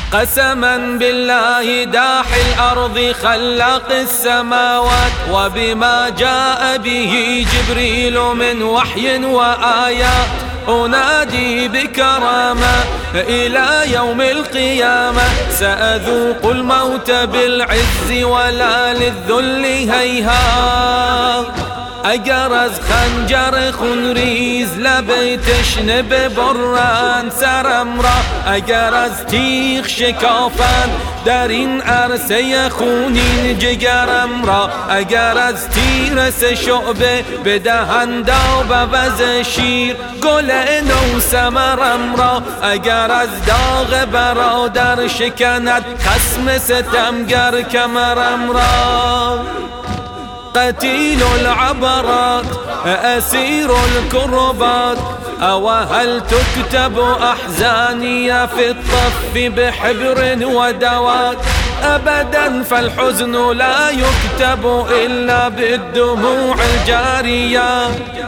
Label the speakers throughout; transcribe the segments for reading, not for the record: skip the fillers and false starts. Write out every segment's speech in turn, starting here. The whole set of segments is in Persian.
Speaker 1: قسما بالله داح الأرض خلاق السماوات، وبما جاء به جبريل من وحي وآيات، أنادي بكرامة إلى يوم القيامة. سأذوق الموت بالعز ولا للذل هيهات. اگر خنجر خونریز لب تشنه ببرند سرم را، اگر تیغ شکافند در این عرصه خونین جگرم را، اگر تیر سه شعبه بدهند آب عوض شیر گل نو ثمرم را، اگر داغ برادر شکند خصم ستمگر کمرم را. قتيل العبرات أسير الكربات، أو هل تكتب أحزاني في الطف بحبر ودوات؟ أبدا فالحزن لا يكتب إلا بالدموع الجارية.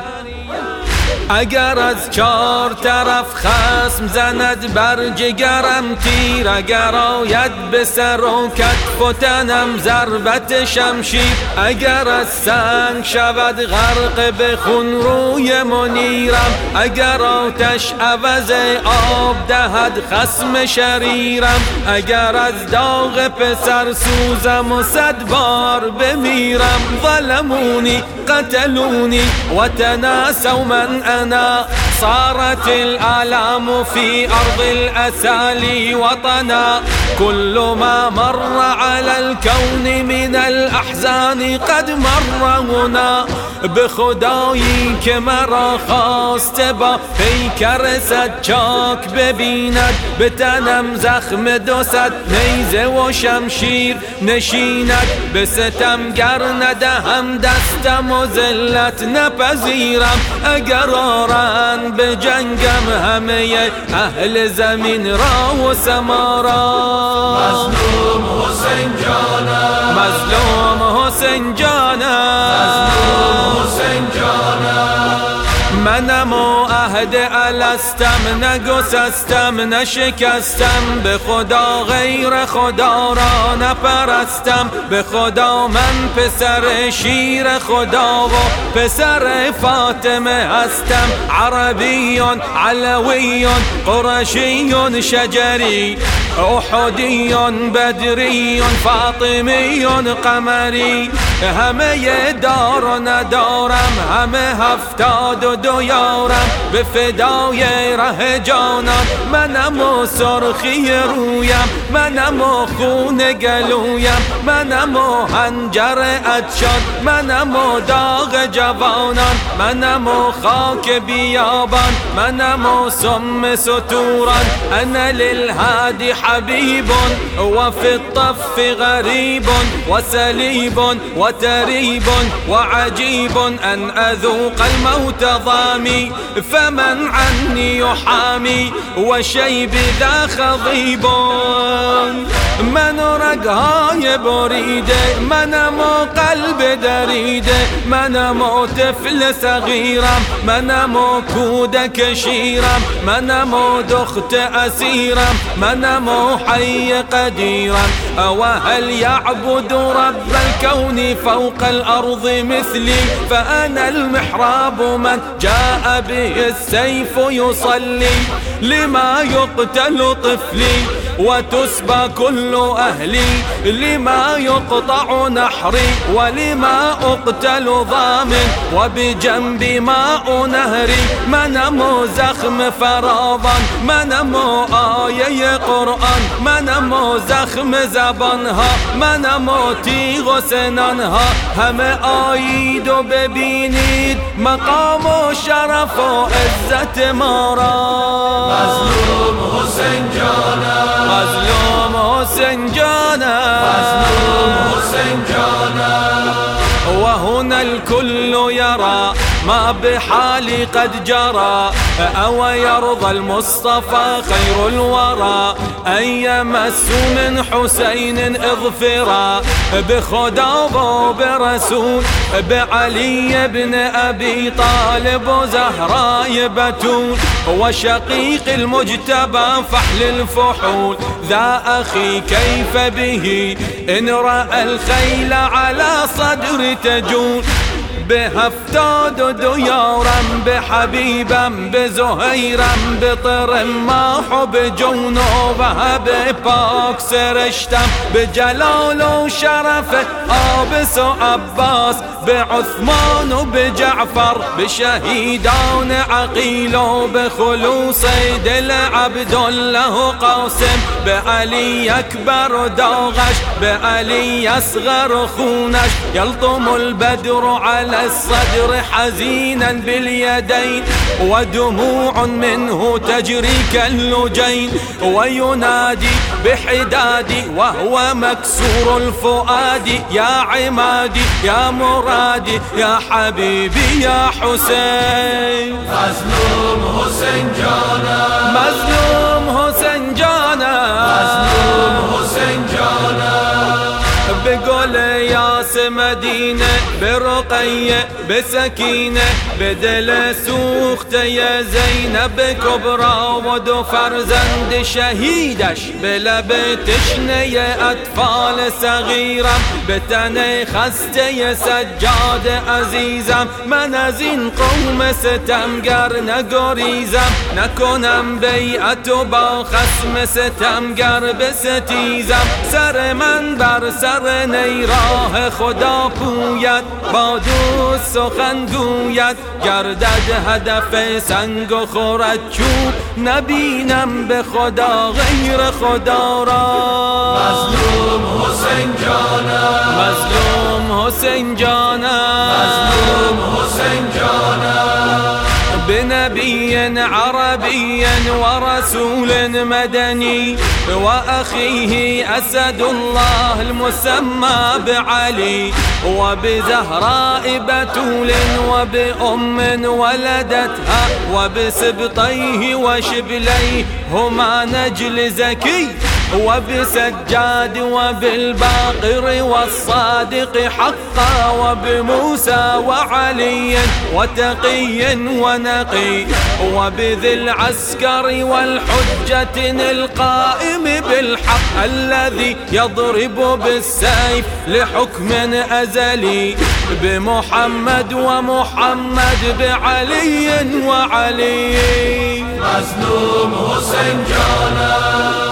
Speaker 1: اگر از چار طرف خصم زند بر جگرم تیر، اگر آید به سر و کتف و تنم ضربت شمشیر، اگر از سنگ شود غرق به خون روی منیرم، اگر آتش عوض آب دهد خصم شریرم، اگر از داغ پسر سوزم و 100 بار بمیرم. ظلمونی قتلوني وتناسوا من أنا، صارت الآلام في أرض الأسالي وطنا، كل ما مر على الكون من الأحزان قد مر هنا. بخدایی که مرا خواسته با پیکر سچاک ببیند، به تنم زخم 200 نیزه و شمشیر نشیند، به ستمگر ندهم دستم و ذلت نپذیرم. اگر آرند به جنگم همه اهل زمین را و سما را.
Speaker 2: مظلوم حسین جانم،
Speaker 1: مظلوم حسین جانم،
Speaker 2: مظلوم حسین جانم.
Speaker 1: منم و عهد الستم، نگسستم نشکستم، به خدا غیر خدا را نپرستم. به خدا من پسر شیر خدا و پسر فاطمه هستم. عربی علوی قرشی شجری، احدی بدری فاطمی قمری. همه دار و ندارم، همه 72 یارم، به فدای ره جانم. منم و سرخی رویم، منم و خون گلویم، منم و حنجر عطشان، منم و داغ جوانان، منم و خاک بیابان، منم و سم ستوران. انا للهادي حبيب وفي الطف غريب وسليب وتريب وعجيب، أن أذوق الموت ضامي فمن عني يحامي وشيب ذا خضيب. من رگهای بریده، منم و قلب دریده، منم و طفل صغیرم، منم و کودک شیرم، منم و دخت اسیرم، منم و حی قدیرم. او هل یعبد رب الكون فوق الارض مثلی، فانا المحراب من جاء به السيف يصلي. لما يقتل طفلي وتسبى كل أهلي، لما يقطع نحري ولما أقتل ضامن وبجنب ماء نهري. منم زخم فراوان، منم آیه قرآن، منم زخم زبانها، منم تیغ و سنانها. همه آیید و ببینید مقام و شرف و عزت ما را.
Speaker 2: مظلوم حسین جانم،
Speaker 1: مظلوم حسین جانم،
Speaker 2: مظلوم حسین جانم.
Speaker 1: وهنا الكل يرى ما بحالي قد جرى أو يرضى المصطفى خير الورى أن يمس من حسين اظفرا بخدا وبرسول بعلي بن أبي طالب وزهراء بتول وشقيق المجتبى فحل الفحول ذا أخي كيف به إن رأى الخيل على صدر تجول بهفتاد ديارا بحبيبا بزهيرا بطرماح بجنوبها بباك سرشتم بجلال وشرفه آبس وعباس بعثمان وبجعفر بشهيدان عقيل وبخلوص دل عبد الله قاسم بعلي أكبر داغش بعلي أصغر خونش يلطم البدر على الصدر حزينا باليدين ودموع منه تجري كاللجين وينادي بحدادي وهو مكسور الفؤاد يا عمادي يا مرادي يا حبيبي يا حسين
Speaker 2: مظلوم حسين جانا
Speaker 1: مظلوم حسين جانا
Speaker 2: مظلوم حسين جانا
Speaker 1: بقول ياس مدينة برقية بسكينة بدل سوخت يا زينب كبرى ودو فرزند شهيدش بلبتش يا أطفال صغيرة بتني خست يا سجاد عزيزم من از این قوم ستمگر نگریزم نکنم بیعت با خصم ستمگر بستیزم سر من بر سر نیراه خدا پوید با دوست سخن گوید گردد هدف سنگ و خورد چوب نبینم به خدا غیر خدا را
Speaker 2: مظلوم حسین جانا
Speaker 1: مظلوم حسین جانا
Speaker 2: مظلوم حسین جانا
Speaker 1: بنبي عربي ورسول مدني وأخيه أسد الله المسمى بعلي وبزهراء بتول وبأم ولدتها وبسبطيه وشبليه هما نجل زكي وبسجاد وبالباقر والصادق حقا وبموسى وعلي وتقي ونقي وبذي العسكر والحجة القائم بالحق الذي يضرب بالسيف لحكم أزلي بمحمد ومحمد بعلي وعلي
Speaker 2: مظلوم حسین جانا